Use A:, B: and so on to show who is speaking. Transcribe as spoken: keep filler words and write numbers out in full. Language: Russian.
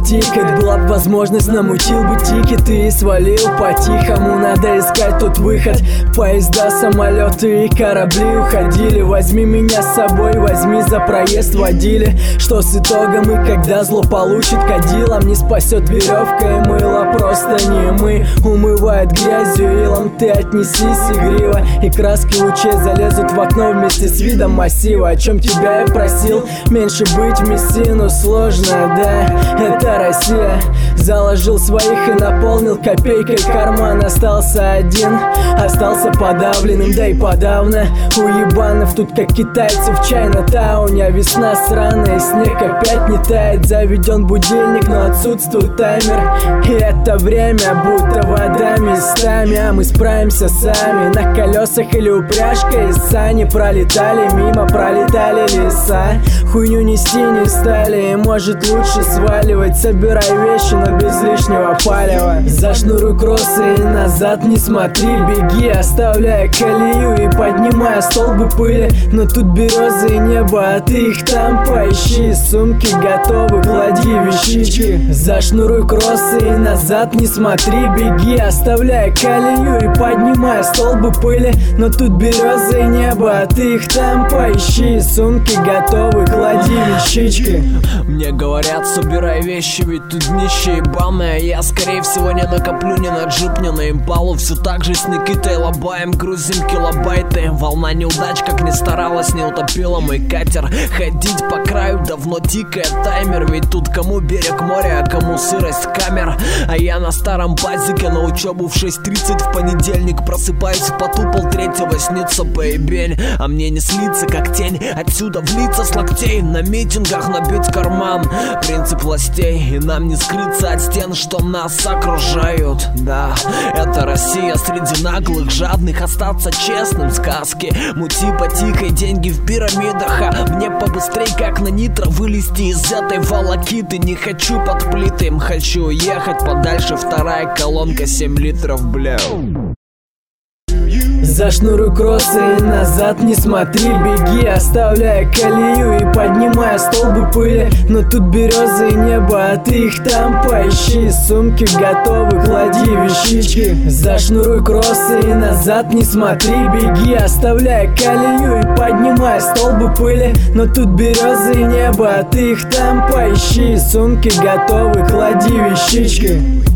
A: тикать. Была б возможность, намутил бы тикеты и свалил по-тихому. Надо искать тут выход. Поезда, самолеты и корабли уходили. Возьми меня с собой, возьми за проезд водили. Что с итогом и когда зло получит кадилом? Не спасет веревка и мыло, просто не мы. Умывает грязью илом, ты отнесись игриво. И краски лучей залезут в окно вместе с видом массива. О чем тебя я просил, меньше быть в Мессину. Сложно, да, это Россия. Заложил своих и наполнил копейкой карман. Остался один, остался подавленным, да и подавно. Уебанов тут как китайцы в Чайна-тауне. А весна сраная, снег опять не тает. Заведен будильник, но отсутствует таймер. И это время будто вода местами. А мы справимся сами. На колесах или упряжка из сани. Пролетали мимо, пролетали леса. Хуйню нести не стали, и может лучше сваливать. Собирай вещи, но без лишнего палева. Зашнуруй кроссы и назад не смотри. Беги, оставляя колею и поднимая столбы пыли. Но тут березы и небо, а ты их там поищи. Сумки готовы, клади вещички. Зашнуруй кроссы и назад не смотри. Беги, оставляя колею и поднимая столбы пыли. Но тут березы и небо, а ты их там поищи. Сумки готовы, клади вещички.
B: Мне говорят, собирай вещи, ведь тут днище ебаное. Я скорее всего не накоплю ни на джип, ни на импалу. Все так же с Никитой Лобаем грузим килобайты. Волна неудач, как ни старалась, не утопила мой катер. Ходить по краю давно тикает таймер. Ведь тут кому берег моря, а кому сырость камер. А я на старом базике на учебу в шесть тридцать в понедельник. Просыпаюсь в поту полтретьего, снится поебень. А мне не слиться как тень, отсюда влиться с локтей. На митингах набить карман, принцип властей. И нам не скрыться от стен, что нас окружают. Да, это Россия среди наглых, жадных. Остаться честным, сказки. Мути по тихой, деньги в пирамидах. А мне побыстрей, как на нитро, вылезти из этой волокиты. Не хочу под плитой, хочу ехать подальше. Вторая колонка, семь литров, бля.
A: Зашнуруй кроссы и назад не смотри. Беги, оставляя колею и поднимая столбы пыли. Но тут березы и небо, а ты их там поищи. Сумки готовы, клади вещички. Зашнуруй кроссы и назад не смотри. Беги, оставляя колею и поднимая столбы пыли. Но тут березы и небо, а ты их там поищи. Сумки готовы, клади вещички.